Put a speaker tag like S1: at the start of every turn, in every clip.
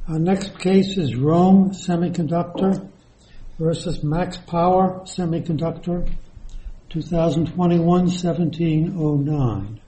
S1: Our next case is Rome Semiconductor versus Max Power Semiconductor, 2021-1709.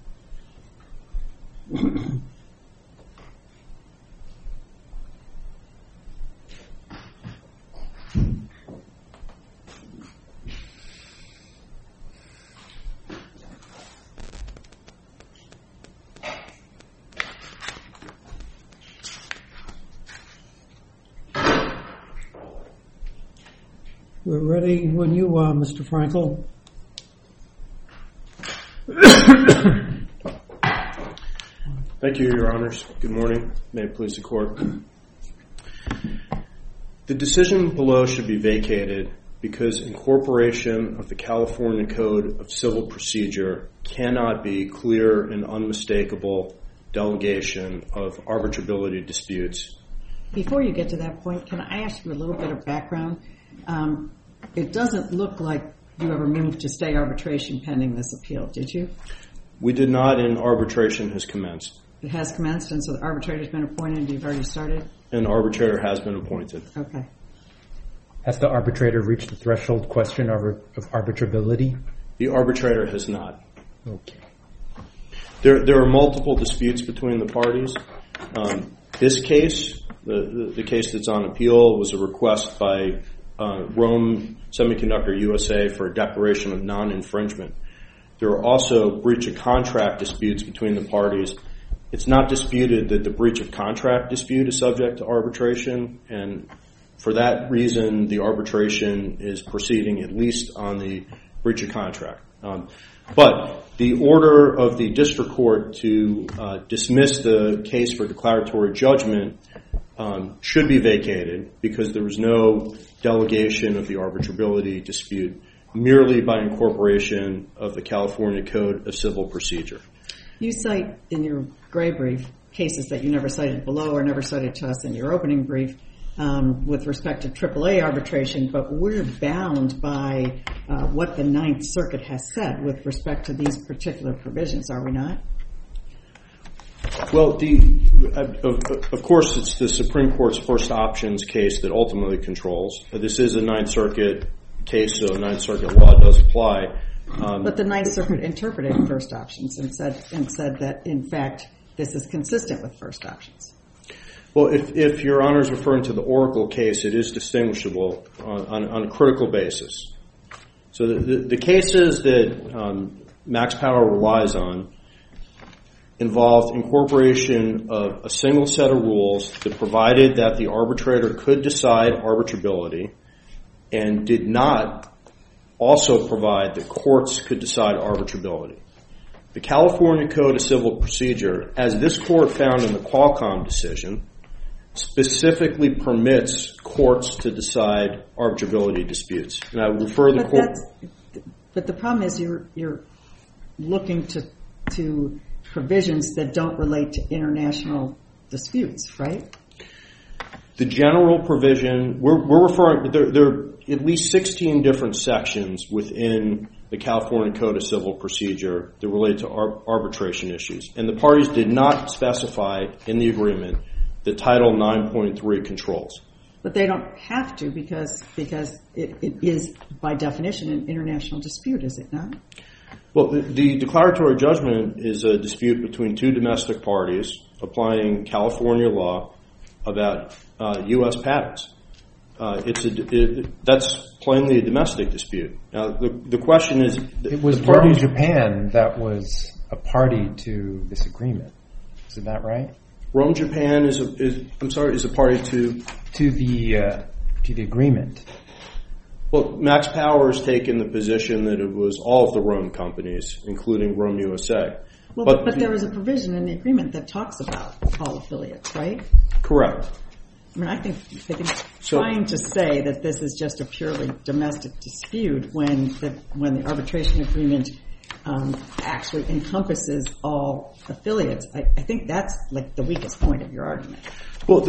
S1: We're ready when you are, Mr. Frankel.
S2: Thank you, Your Honors. Good morning. May it please the Court. The decision below should be vacated because incorporation of the California Code of Civil Procedure cannot be clear and unmistakable delegation of arbitrability disputes.
S3: Before you get to that point, can I ask you a little bit of background? It doesn't look like you ever moved to stay arbitration pending this appeal, did you?
S2: We did not, and arbitration has commenced.
S3: It has commenced, and so the arbitrator's been appointed, and you've already started?
S2: An arbitrator has been appointed.
S3: Okay.
S4: Has the arbitrator reached the threshold question of arbitrability?
S2: The arbitrator has not.
S4: Okay.
S2: There are multiple disputes between the parties. This case, the case that's on appeal, was a request by Rome Semiconductor USA for a declaration of non-infringement. There are also breach of contract disputes between the parties. It's not disputed that the breach of contract dispute is subject to arbitration, and for that reason, the arbitration is proceeding at least on the breach of contract. But the order of the district court to dismiss the case for declaratory judgment should be vacated because there was no delegation of the arbitrability dispute merely by incorporation of the California Code of Civil Procedure.
S3: You cite in your gray brief cases that you never cited below or never cited to us in your opening brief with respect to AAA arbitration, but we're bound by what the Ninth Circuit has said with respect to these particular provisions, are we not?
S2: Well, of course, it's the Supreme Court's first options case that ultimately controls. This is a Ninth Circuit case, so Ninth Circuit law does apply.
S3: But the Ninth Circuit interpreted first options and said that, in fact, this is consistent with first options.
S2: Well, if Your Honor is referring to the Oracle case, it is distinguishable on a critical basis. So the cases that Max Power relies on involved incorporation of a single set of rules that provided that the arbitrator could decide arbitrability and did not also provide that courts could decide arbitrability. The California Code of Civil Procedure, as this court found in the Qualcomm decision, specifically permits courts to decide arbitrability disputes. And I would refer the court...
S3: But the problem is you're looking to provisions that don't relate to international disputes, right?
S2: The general provision, we're referring, there are at least 16 different sections within the California Code of Civil Procedure that relate to arbitration issues. And the parties did not specify in the agreement that Title 9.3 controls.
S3: But they don't have to because it is, by definition, an international dispute, is it not?
S2: Well, the declaratory judgment is a dispute between two domestic parties applying California law about U.S. patents. That's plainly a domestic dispute. Now, the question is...
S4: It was Rome, Japan that was a party to this agreement. Isn't that right?
S2: Rome, Japan is a party to...
S4: To the agreement.
S2: Well, Max Power has taken the position that it was all of the Rome companies, including Rome USA.
S3: Well, but there is a provision in the agreement that talks about all affiliates, right?
S2: Correct.
S3: I mean, I think trying to say that this is just a purely domestic dispute when the arbitration agreement actually encompasses all affiliates, I think that's like the weakest point of your argument.
S2: Well,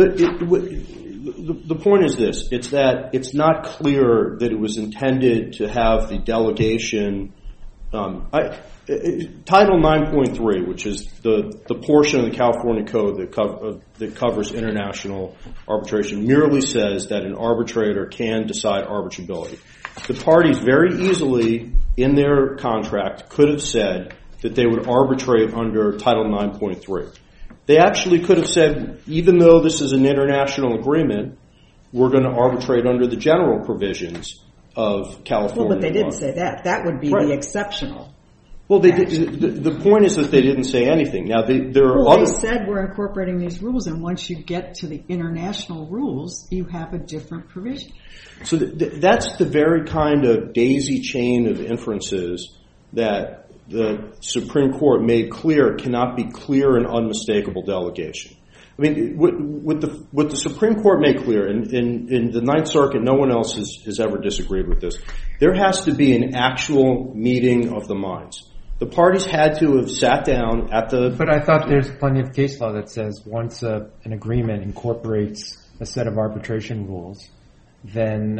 S2: the point is this. It's that it's not clear that it was intended to have the delegation Title 9.3, which is the portion of the California Code that covers international arbitration, merely says that an arbitrator can decide arbitrability. The parties very easily, in their contract, could have said that they would arbitrate under Title 9.3. They actually could have said, even though this is an international agreement, we're going to arbitrate under the general provisions of California law.
S3: Well, but they didn't say that. That would be the exceptional.
S2: Well, the point is that they didn't say anything. Now, there are
S3: Well,
S2: other...
S3: they said we're incorporating these rules, and once you get to the international rules, you have a different provision.
S2: So that's the very kind of daisy chain of inferences that the Supreme Court made clear cannot be clear and unmistakable delegation. I mean, what the Supreme Court made clear, in the Ninth Circuit, no one else has ever disagreed with this, there has to be an actual meeting of the minds. The parties had to have sat down at the...
S4: But I thought there's plenty of case law that says once an agreement incorporates a set of arbitration rules, then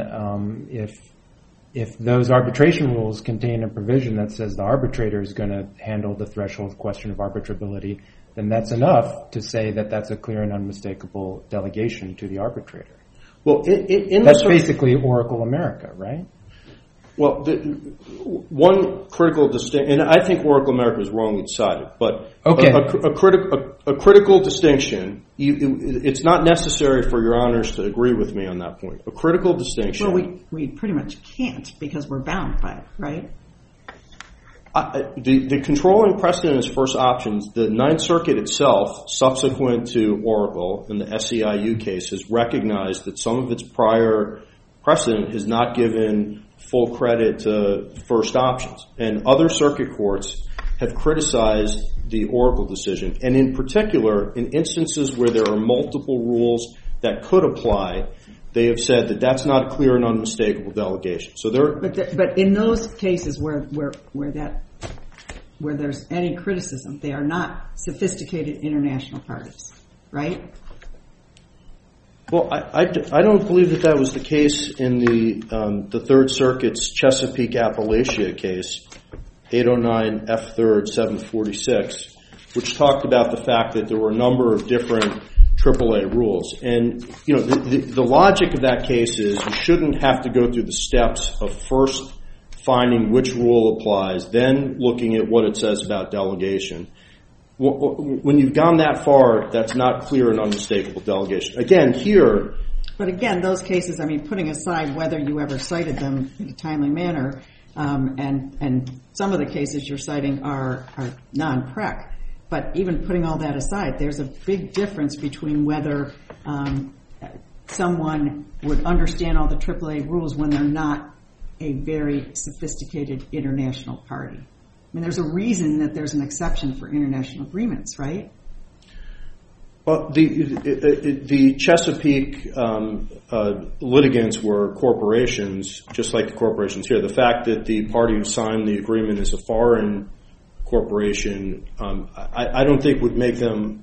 S4: if those arbitration rules contain a provision that says the arbitrator is going to handle the threshold question of arbitrability, then that's enough to say that that's a clear and unmistakable delegation to the arbitrator.
S2: Well,
S4: that's basically Oracle America, right?
S2: Well, one critical distinction, and I think Oracle America is wrongly decided, but
S4: okay.
S2: a critical distinction, it's not necessary for your honors to agree with me on that point. A critical distinction...
S3: Well, we pretty much can't because we're bound by it, right?
S2: The controlling precedent is first options. The Ninth Circuit itself, subsequent to Oracle in the SEIU case, has recognized that some of its prior precedent has not given full credit to first options. And other circuit courts have criticized the Oracle decision. And in particular, in instances where there are multiple rules that could apply, they have said that that's not a clear and unmistakable delegation. So
S3: But in those cases where there's any criticism, they are not sophisticated international parties, right?
S2: Well, I don't believe that was the case in the Third Circuit's Chesapeake Appalachia case, 809 F3rd 746, which talked about the fact that there were a number of different AAA rules. And, you know, the logic of that case is you shouldn't have to go through the steps of first finding which rule applies, then looking at what it says about delegation. When you've gone that far, that's not clear and unmistakable delegation. Again, here...
S3: But again, those cases, I mean, putting aside whether you ever cited them in a timely manner, and some of the cases you're citing are non-PREC, but even putting all that aside, there's a big difference between whether someone would understand all the AAA rules when they're not a very sophisticated international party. I mean, there's a reason that there's an exception for international agreements, right?
S2: Well, the Chesapeake litigants were corporations, just like the corporations here. The fact that the party who signed the agreement is a foreign corporation, I don't think would make them...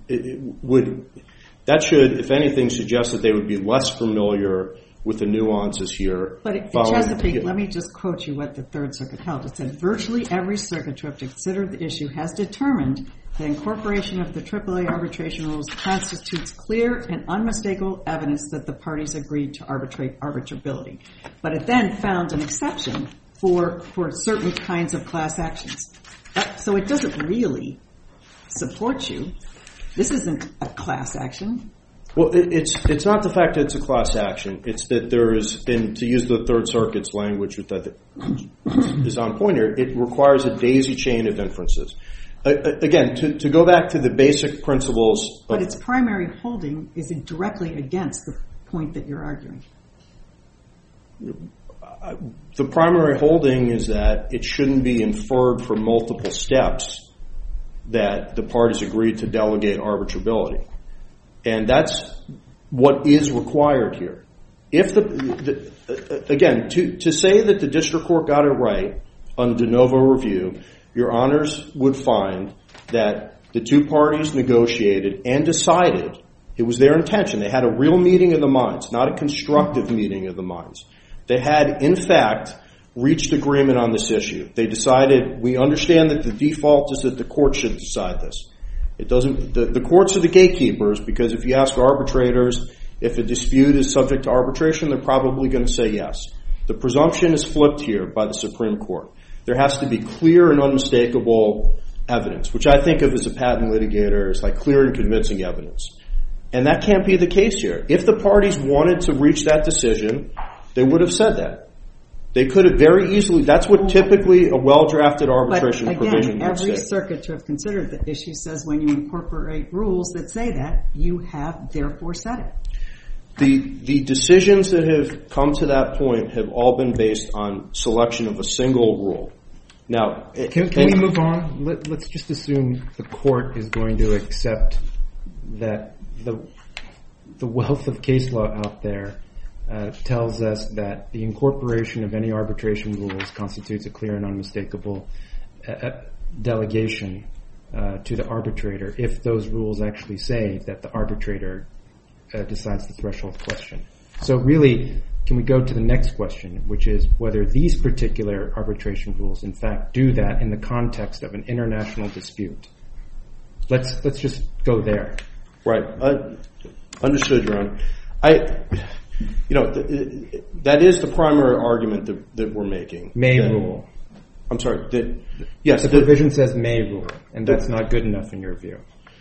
S2: That should, if anything, suggest that they would be less familiar with the nuances here.
S3: But in Chesapeake, let me just quote you what the Third Circuit held. It said, virtually every circuit to have considered the issue has determined that incorporation of the AAA arbitration rules constitutes clear and unmistakable evidence that the parties agreed to arbitrate arbitrability. But it then found an exception for certain kinds of class actions. So it doesn't really support you. This isn't a class action.
S2: Well, it's not the fact that it's a class action. It's that there is, and to use the Third Circuit's language that is on point here, it requires a daisy chain of inferences. Again, to go back to the basic principles...
S3: But its primary holding is directly against the point that you're arguing.
S2: The primary holding is that it shouldn't be inferred from multiple steps that the parties agreed to delegate arbitrability. And that's what is required here. If again, to say that the district court got it right on de novo review, your honors would find that the two parties negotiated and decided it was their intention. They had a real meeting of the minds, not a constructive meeting of the minds. They had, in fact, reached agreement on this issue. They decided, we understand that the default is that the court should decide this. It doesn't. The courts are the gatekeepers, because if you ask arbitrators if a dispute is subject to arbitration, they're probably going to say yes. The presumption is flipped here by the Supreme Court. There has to be clear and unmistakable evidence, which I think of as a patent litigator as like clear and convincing evidence. And that can't be the case here. If the parties wanted to reach that decision, they would have said that. They could have very easily. That's what typically a well-drafted arbitration provision would say.
S3: Every circuit to have considered the issue says when you incorporate rules that say that, you have therefore said it.
S2: The decisions that have come to that point have all been based on selection of a single rule. Now,
S4: can we move on? Let's just assume the court is going to accept that the wealth of case law out there tells us that the incorporation of any arbitration rules constitutes a clear and unmistakable delegation to the arbitrator if those rules actually say that the arbitrator decides the threshold question. So really, can we go to the next question, which is whether these particular arbitration rules in fact do that in the context of an international dispute? Let's just go there.
S2: Right. Understood, Your Honor. That is the primary argument that we're making.
S4: May rule.
S2: I'm sorry. Yes.
S4: The provision says may rule, and that's not good enough in your view.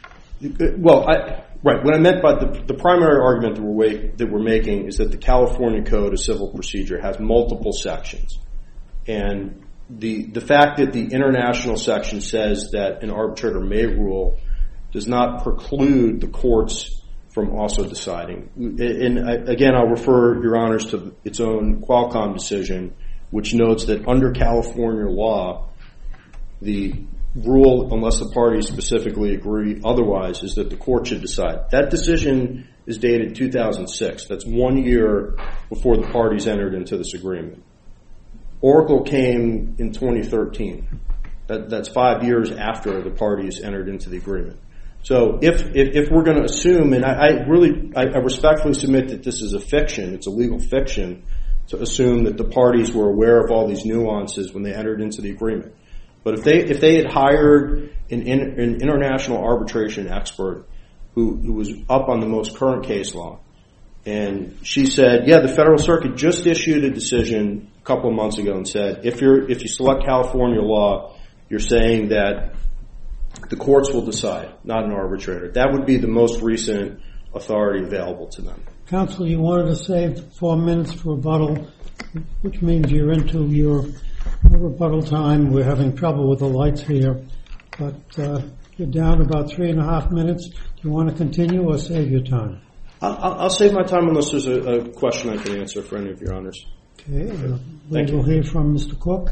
S2: Well, right. What I meant by the primary argument that we're making is that the California Code of Civil Procedure has multiple sections. And the fact that the international section says that an arbitrator may rule does not preclude the courts from also deciding. And again, I'll refer, Your Honors, to its own Qualcomm decision, which notes that under California law, the rule, unless the parties specifically agree otherwise, is that the court should decide. That decision is dated 2006. That's 1 year before the parties entered into this agreement. Oracle came in 2013. That's 5 years after the parties entered into the agreement. So if we're going to assume, and I respectfully submit that this is a fiction, it's a legal fiction, to assume that the parties were aware of all these nuances when they entered into the agreement. But if they had hired an international arbitration expert who was up on the most current case law, and she said, yeah, the Federal Circuit just issued a decision a couple of months ago and said, if you select California law, you're saying that the courts will decide, not an arbitrator. That would be the most recent authority available to them.
S1: Counsel, you wanted to save 4 minutes for rebuttal, which means you're into your rebuttal time. We're having trouble with the lights here, but you're down about 3.5 minutes. Do you want to continue or save your time?
S2: I'll save my time unless there's a question I can answer for any of your honors.
S1: Okay. We'll hear from Mr. Cook.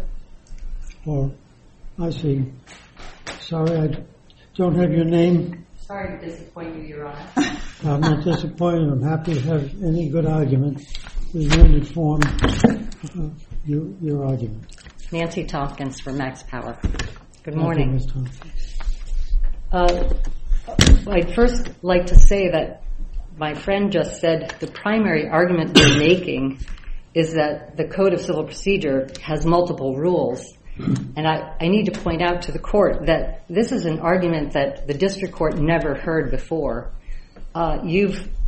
S1: Or I see. Sorry, I don't have your name.
S5: Sorry to disappoint you, Your Honor.
S1: I'm not disappointed. I'm happy to have any good argument. We will inform your argument.
S5: Nancy Tompkins for Max Power. Good morning.
S1: Ms. Tompkins.
S5: I'd first like to say that my friend just said the primary argument we're making is that the Code of Civil Procedure has multiple rules. And I need to point out to the court that this is an argument that the district court never heard before. I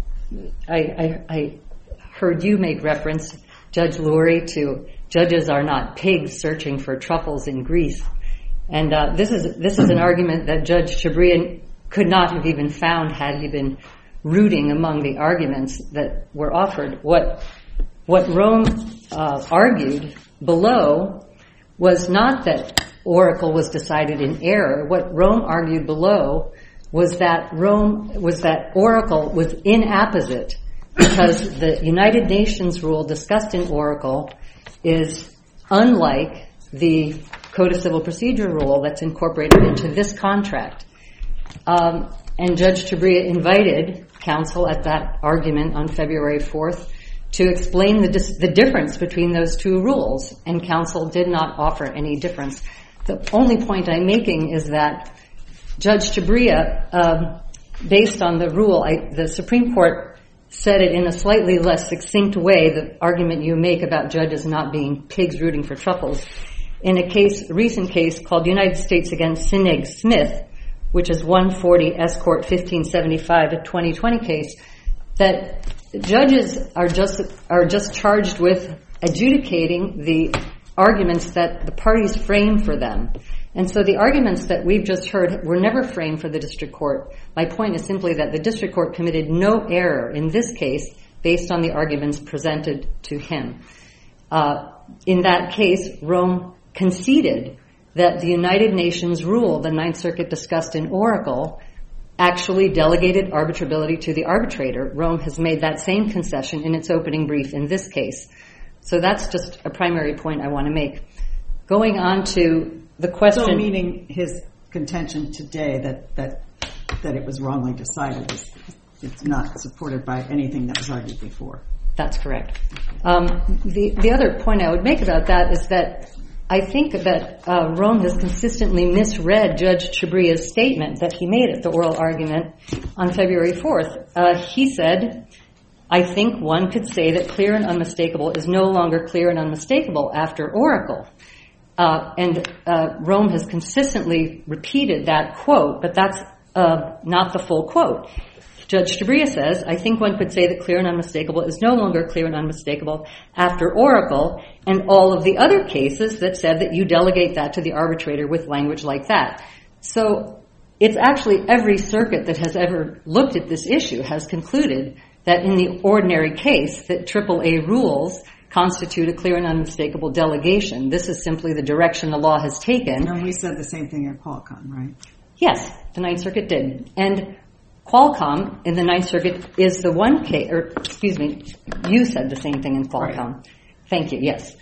S5: heard you make reference, Judge Lurie, to judges are not pigs searching for truffles in Greece. And this is an argument that Judge Chabrian could not have even found had he been rooting among the arguments that were offered. What Rome argued below was not that Oracle was decided in error. What Rome argued below was that Oracle was inapposite because the United Nations rule discussed in Oracle is unlike the Code of Civil Procedure rule that's incorporated into this contract. And Judge Chabria invited counsel at that argument on February 4th to explain the difference between those two rules, and counsel did not offer any difference. The only point I'm making is that Judge Chabria, based on the rule, the Supreme Court said it in a slightly less succinct way, the argument you make about judges not being pigs rooting for truffles, in a recent case called United States against Sinig Smith, which is 140 S. Court 1575, a 2020 case, that judges are just charged with adjudicating the arguments that the parties frame for them. And so the arguments that we've just heard were never framed for the district court. My point is simply that the district court committed no error in this case based on the arguments presented to him. In that case, Rome conceded that the United Nations rule the Ninth Circuit discussed in Oracle actually delegated arbitrability to the arbitrator. Rome has made that same concession in its opening brief in this case. So that's just a primary point I want to make. Going on to the question...
S3: So meaning his contention today that it was wrongly decided, it's not supported by anything that was argued before.
S5: That's correct. The other point I would make about that is that I think that Rome has consistently misread Judge Chabria's statement that he made at the oral argument on February 4th. He said, I think one could say that clear and unmistakable is no longer clear and unmistakable after Oracle. And Rome has consistently repeated that quote, but that's not the full quote. Judge Chabria says, I think one could say that clear and unmistakable is no longer clear and unmistakable after Oracle, and all of the other cases that said that you delegate that to the arbitrator with language like that. So it's actually every circuit that has ever looked at this issue has concluded that in the ordinary case that AAA rules constitute a clear and unmistakable delegation. This is simply the direction the law has taken.
S3: And we said the same thing in Qualcomm, right?
S5: Yes, the Ninth Circuit did. And Qualcomm in the Ninth Circuit is the one case, or excuse me, you said the same thing in Qualcomm. Right. Thank you, yes.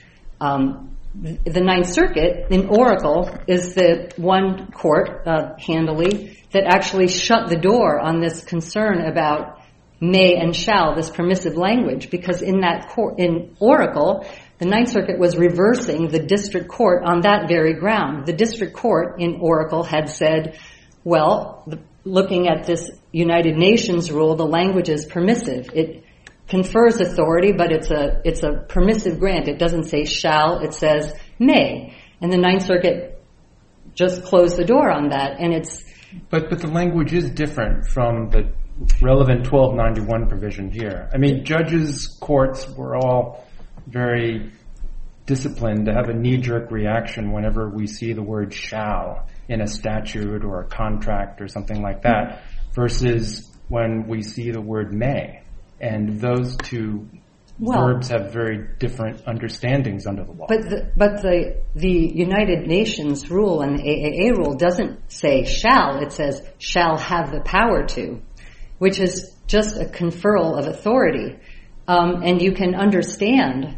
S5: The Ninth Circuit in Oracle is the one court, handily, that actually shut the door on this concern about may and shall, this permissive language, because in that court, in Oracle, the Ninth Circuit was reversing the district court on that very ground. The district court in Oracle had said, well, looking at this United Nations rule, the language is permissive. It confers authority, but it's a permissive grant. It doesn't say shall, it says may. And the Ninth Circuit just closed the door on that, and it's...
S4: But the language is different from the relevant 1291 provision here. I mean, judges, courts were all very disciplined to have a knee-jerk reaction whenever we see the word shall in a statute or a contract or something like that, versus when we see the word may. And those two verbs have very different understandings under the law.
S5: But the United Nations rule and the AAA rule doesn't say shall, it says shall have the power to, which is just a conferral of authority. And you can understand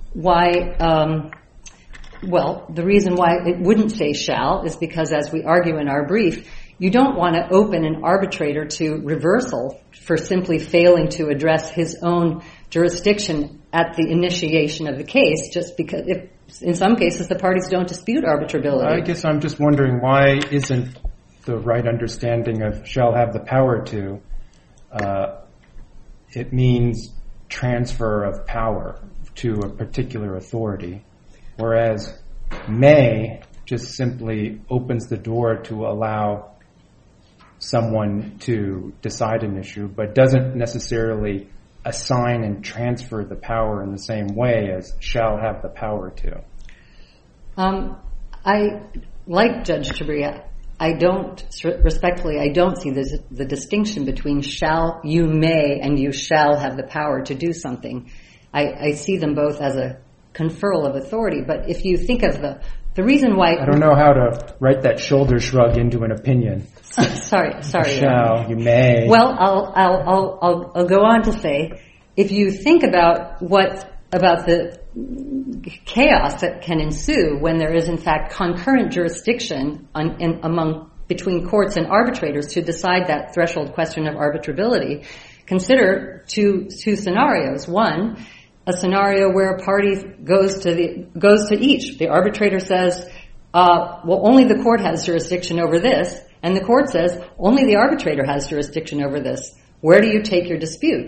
S5: why, the reason why it wouldn't say shall is because, as we argue in our brief, you don't want to open an arbitrator to reversal for simply failing to address his own jurisdiction at the initiation of the case, just because in some cases the parties don't dispute arbitrability.
S4: I guess I'm just wondering, why isn't the right understanding of shall have the power to, it means transfer of power to a particular authority, whereas may just simply opens the door to allow someone to decide an issue, but doesn't necessarily assign and transfer the power in the same way as shall have the power to.
S5: I like Judge Chabria. I don't see the distinction between shall, you may, and you shall have the power to do something. I see them both as a conferral of authority, but if you think of the reason why...
S4: I don't know how to write that shoulder shrug into an opinion.
S5: Sorry.
S4: Shall, you may.
S5: Well, I'll go on to say, if you think about the chaos that can ensue when there is in fact concurrent jurisdiction between courts and arbitrators to decide that threshold question of arbitrability, consider two scenarios. One, a scenario where a party goes to each. The arbitrator says, only the court has jurisdiction over this, and the court says, only the arbitrator has jurisdiction over this. Where do you take your dispute?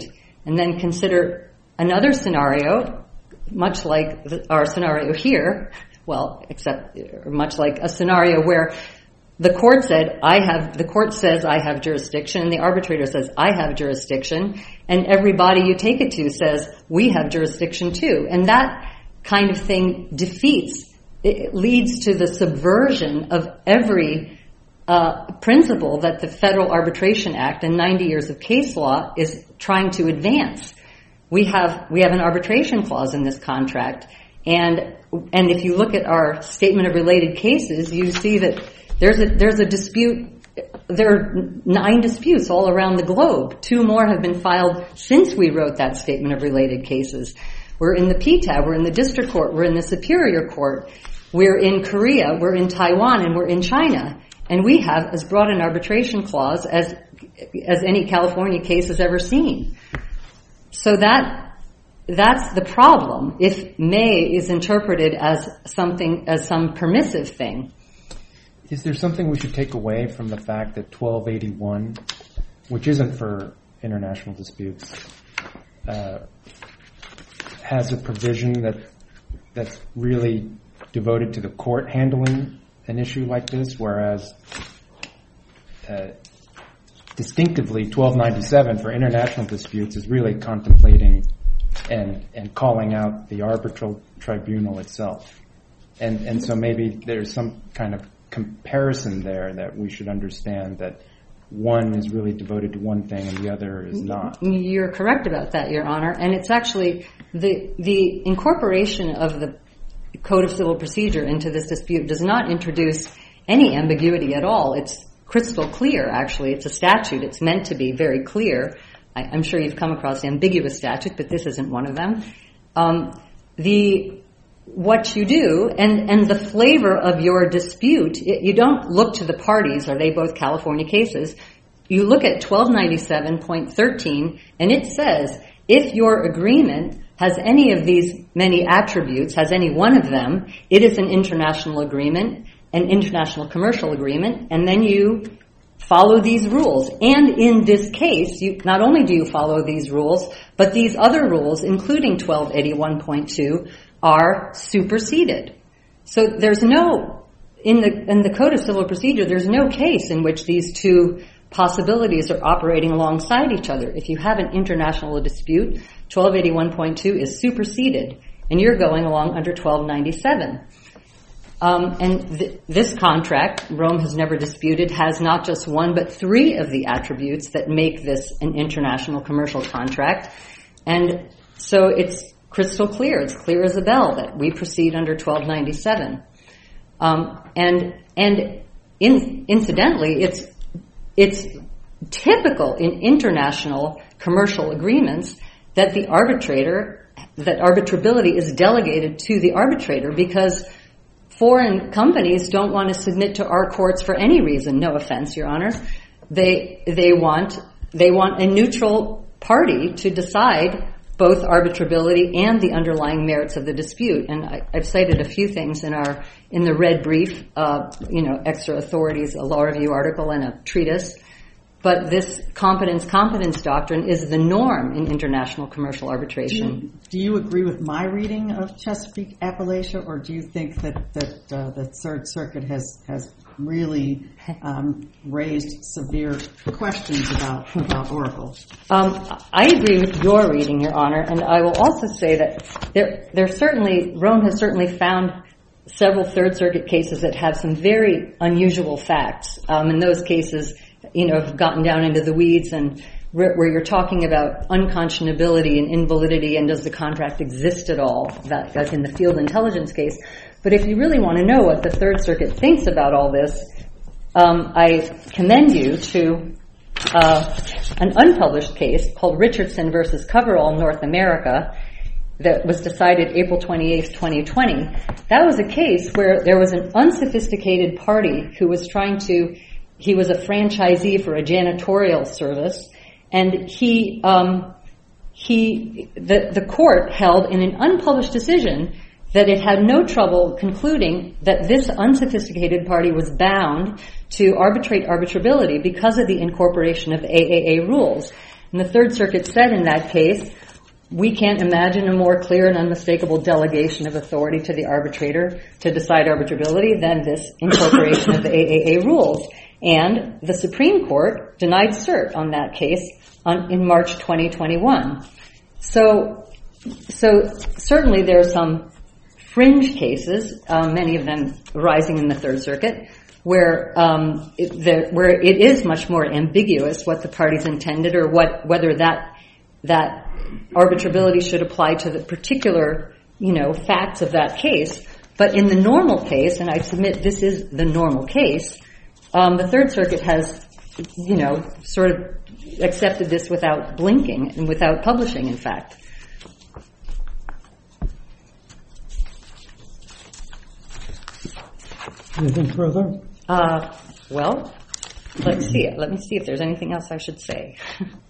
S5: and then consider another scenario, much like our scenario here, well, except much like a scenario where the court says I have jurisdiction, and the arbitrator says I have jurisdiction, and everybody you take it to says we have jurisdiction too. And that kind of thing it leads to the subversion of every principle that the Federal Arbitration Act and 90 years of case law is trying to advance. We have an arbitration clause in this contract, and if you look at our statement of related cases, you see that there's a dispute. There are 9 disputes all around the globe. 2 more have been filed since we wrote that statement of related cases. We're in the PTAB, we're in the district court, we're in the superior court, we're in Korea, we're in Taiwan, and we're in China. And we have as broad an arbitration clause as any California case has ever seen. So that's the problem if may is interpreted as some permissive thing.
S4: Is there something we should take away from the fact that 1281, which isn't for international disputes, has a provision that's really devoted to the court handling an issue like this, whereas distinctively 1297 for international disputes is really contemplating and calling out the arbitral tribunal itself. And so maybe there's some kind of comparison there that we should understand, that one is really devoted to one thing and the other is not.
S5: You're correct about that, Your Honor. And it's actually the incorporation of the Code of Civil Procedure into this dispute does not introduce any ambiguity at all. It's crystal clear, actually. It's a statute. It's meant to be very clear. I'm sure you've come across ambiguous statutes, but this isn't one of them. What you do and the flavor of your dispute, you don't look to the parties, are they both California cases? You look at 1297.13, and it says, if your agreement has any of these many attributes, has any one of them, it is an international agreement, an international commercial agreement, and then you follow these rules. And in this case, not only do you follow these rules, but these other rules, including 1281.2, are superseded. So there's in the Code of Civil Procedure, there's no case in which these two possibilities are operating alongside each other. If you have an international dispute, 1281.2 is superseded, and you're going along under 1297. This contract, Rome has never disputed, has not just one but 3 of the attributes that make this an international commercial contract. And so it's crystal clear, it's clear as a bell that we proceed under 1297. Incidentally, it's typical in international commercial agreements that arbitrability is delegated to the arbitrator, because foreign companies don't want to submit to our courts for any reason. No offense, Your Honors. They want a neutral party to decide both arbitrability and the underlying merits of the dispute. And I've cited a few things in the red brief, extra authorities, a law review article, and a treatise. But this competence doctrine is the norm in international commercial arbitration.
S3: Do you agree with my reading of Chesapeake Appalachia, or do you think that the Third Circuit has really raised severe questions about Oracle?
S5: I agree with your reading, Your Honor, and I will also say that Rome has certainly found several Third Circuit cases that have some very unusual facts. In those cases, have gotten down into the weeds and where you're talking about unconscionability and invalidity and does the contract exist at all. That's in the field intelligence case. But if you really want to know what the Third Circuit thinks about all this, I commend you to an unpublished case called Richardson versus Coverall North America that was decided April 28th, 2020. That was a case where there was an unsophisticated party who was he was a franchisee for a janitorial service, and the court held in an unpublished decision that it had no trouble concluding that this unsophisticated party was bound to arbitrate arbitrability because of the incorporation of AAA rules. And the Third Circuit said in that case, we can't imagine a more clear and unmistakable delegation of authority to the arbitrator to decide arbitrability than this incorporation of the AAA rules. And the Supreme Court denied cert on that case in March 2021. So certainly there are some fringe cases, many of them arising in the Third Circuit, where it is much more ambiguous what the parties intended or whether that arbitrability should apply to the particular, facts of that case. But in the normal case, and I submit this is the normal case, the Third Circuit has, sort of accepted this without blinking and without publishing, in fact.
S1: Anything further?
S5: Well, let's see it. Let me see if there's anything else I should say.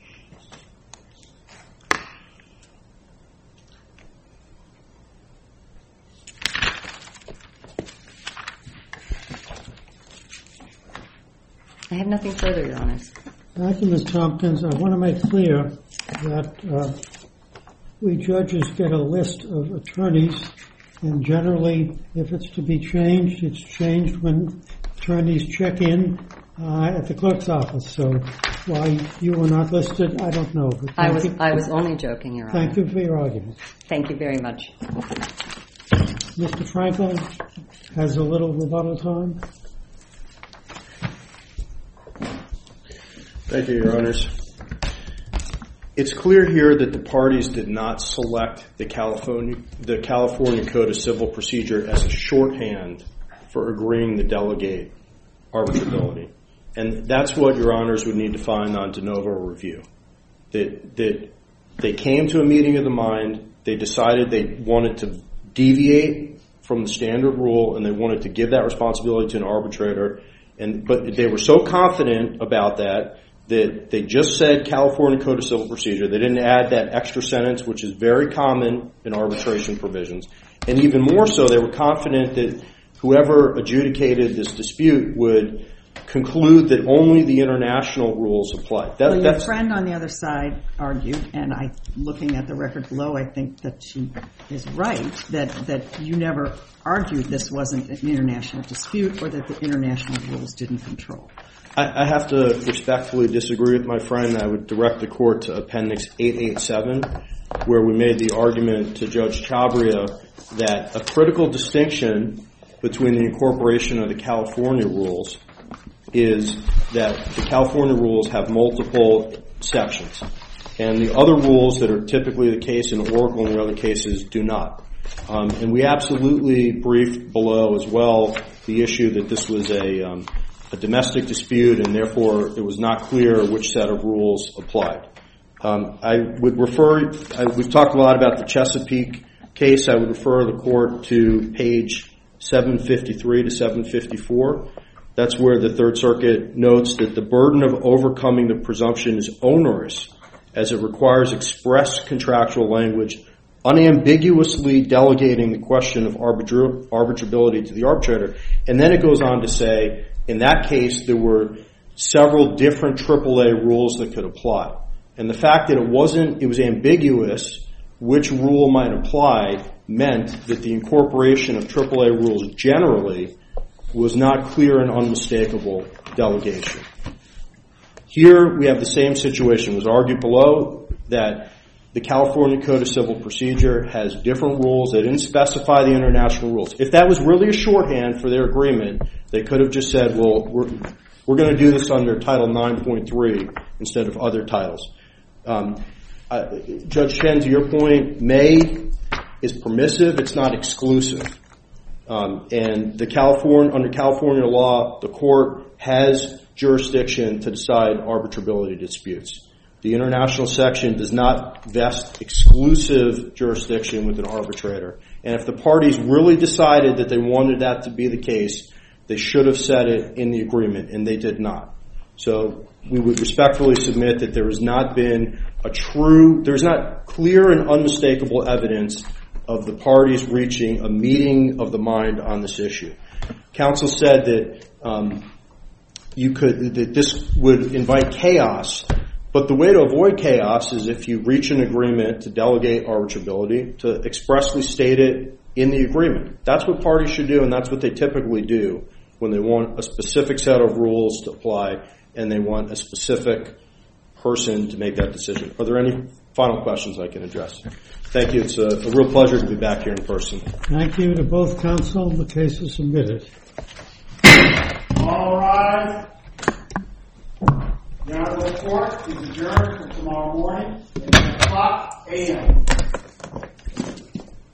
S5: I have nothing further, Your Honor.
S1: Thank you, Ms. Tompkins. I want to make clear that we judges get a list of attorneys, and generally, if it's to be changed, it's changed when attorneys check in at the clerk's office. So why you were not listed, I don't know. But
S5: I was only joking, Your Honor.
S1: Thank you for your argument.
S5: Thank you very much.
S1: Mr. Frankel has a little rebuttal time.
S2: Thank you, Your Honors. It's clear here that the parties did not select the California Code of Civil Procedure as a shorthand for agreeing to delegate arbitrability. And that's what Your Honors would need to find on de novo review. That they came to a meeting of the mind, they decided they wanted to deviate from the standard rule, and they wanted to give that responsibility to an arbitrator. But they were so confident about that they just said California Code of Civil Procedure. They didn't add that extra sentence, which is very common in arbitration provisions. And even more so, they were confident that whoever adjudicated this dispute would conclude that only the international rules apply.
S3: Your friend on the other side argued, and looking at the record below, I think that she is right, that you never argued this wasn't an international dispute or that the international rules didn't control.
S2: I have to respectfully disagree with my friend. I would direct the court to Appendix 887, where we made the argument to Judge Chabria that a critical distinction between the incorporation of the California rules is that the California rules have multiple sections, and the other rules that are typically the case in Oracle and the other cases do not. And we absolutely briefed below as well the issue that this was a domestic dispute, and therefore it was not clear which set of rules applied. We've talked a lot about the Chesapeake case. I would refer the court to page 753 to 754. That's where the Third Circuit notes that the burden of overcoming the presumption is onerous, as it requires express contractual language, unambiguously delegating the question of arbitrability to the arbitrator. And then it goes on to say, in that case, there were several different AAA rules that could apply. And the fact that it was ambiguous which rule might apply meant that the incorporation of AAA rules generally was not clear and unmistakable delegation. Here we have the same situation. It was argued below that the California Code of Civil Procedure has different rules. They didn't specify the international rules. If that was really a shorthand for their agreement, they could have just said, well, we're going to do this under Title 9.3 instead of other titles. Judge Chen, to your point, may is permissive. It's not exclusive. And under California law, the court has jurisdiction to decide arbitrability disputes. The international section does not vest exclusive jurisdiction with an arbitrator. And if the parties really decided that they wanted that to be the case, they should have said it in the agreement, and they did not. So we would respectfully submit that there has not been there's not clear and unmistakable evidence of the parties reaching a meeting of the mind on this issue. Counsel said that that this would invite chaos, But the way to avoid chaos is if you reach an agreement to delegate arbitrability, to expressly state it in the agreement. That's what parties should do, and that's what they typically do when they want a specific set of rules to apply and they want a specific person to make that decision. Are there any final questions I can address? Thank you. It's a real pleasure to be back here in person.
S1: Thank you to both counsel. The case is submitted.
S6: All rise. The Honorable Court is adjourned until tomorrow morning at 10 o'clock a.m.